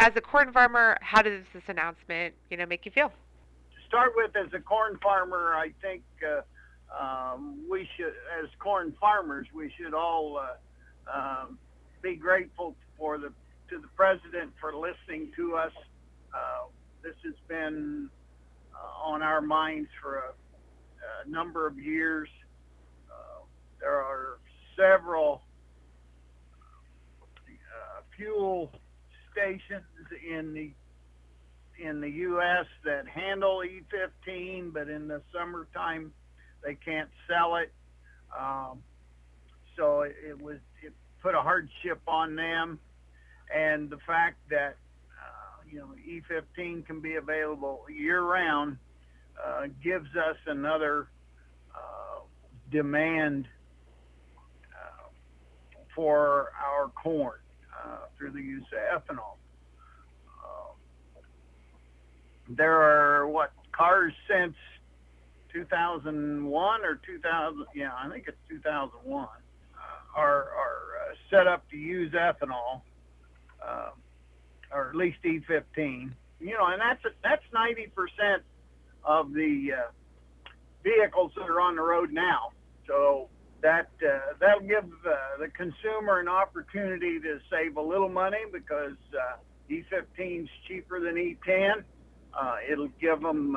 As a corn farmer, how does this announcement, make you feel? To start with, as a corn farmer, I think we should, as corn farmers, we should all be grateful to the president for listening to us. This has been on our minds for a number of years. There are several fuel stations in the U.S. that handle E15, but in the summertime they can't sell it. So it put a hardship on them, and the fact that E15 can be available year-round gives us another demand for our corn through the use of ethanol. There are cars since 2001 or 2000? Yeah, I think it's 2001. Are set up to use ethanol, or at least E15. And that's 90% of the vehicles that are on the road now. So that'll give the consumer an opportunity to save a little money because E15 is cheaper than E10. It'll give them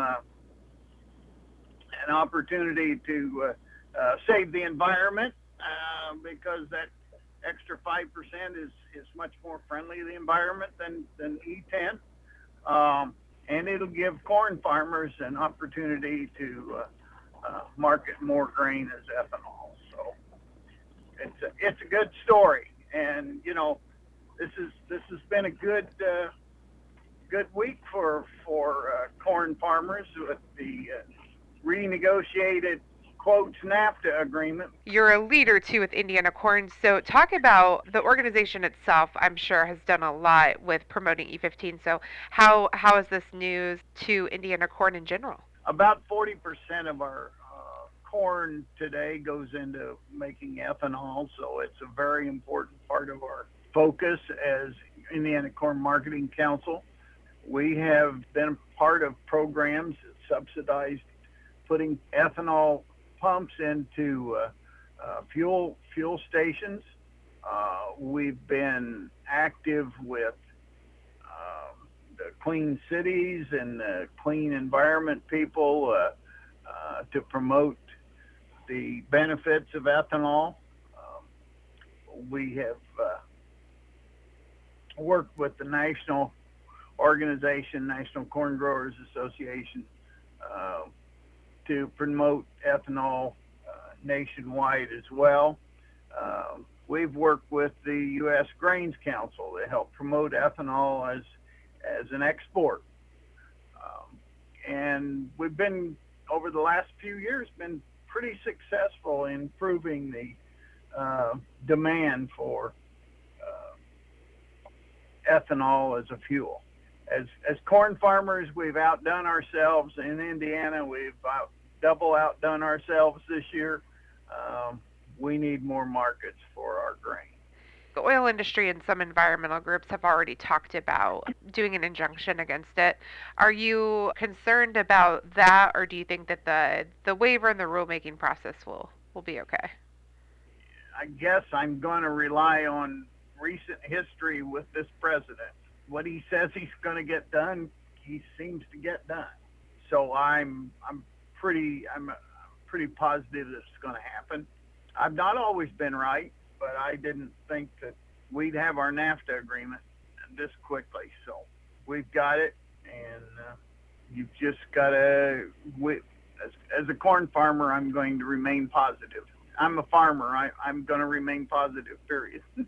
an opportunity to save the environment because that extra 5% is much more friendly to the environment than E10. And it'll give corn farmers an opportunity to market more grain as ethanol. So it's a good story, and this has been a good week for corn farmers with the renegotiated quotes NAFTA agreement. You're a leader too with Indiana Corn, so talk about the organization itself. I'm sure has done a lot with promoting E15. So how is this news to Indiana Corn in general? About 40% of our corn today goes into making ethanol, so it's a very important part of our focus as Indiana Corn Marketing Council. We have been part of programs that subsidized putting ethanol pumps into fuel stations. We've been active with the Clean Cities and the Clean Environment people to promote the benefits of ethanol. We have worked with the national organization, National Corn Growers Association, to promote ethanol nationwide as well. We've worked with the U.S. Grains Council to help promote ethanol as an export. And we've been, over the last few years, been pretty successful in improving the demand for ethanol as a fuel. As corn farmers, we've outdone ourselves in Indiana. We've double outdone ourselves this year. We need more markets for our grain. The oil industry and some environmental groups have already talked about doing an injunction against it. Are you concerned about that, or do you think that the waiver and the rulemaking process will be okay? I guess I'm going to rely on recent history with this president. What he says he's going to get done, he seems to get done. So I'm pretty positive that it's going to happen. I've not always been right, but I didn't think that we'd have our NAFTA agreement this quickly. So we've got it, and you've just got to, as a corn farmer, I'm going to remain positive. I'm a farmer. I'm going to remain positive, period.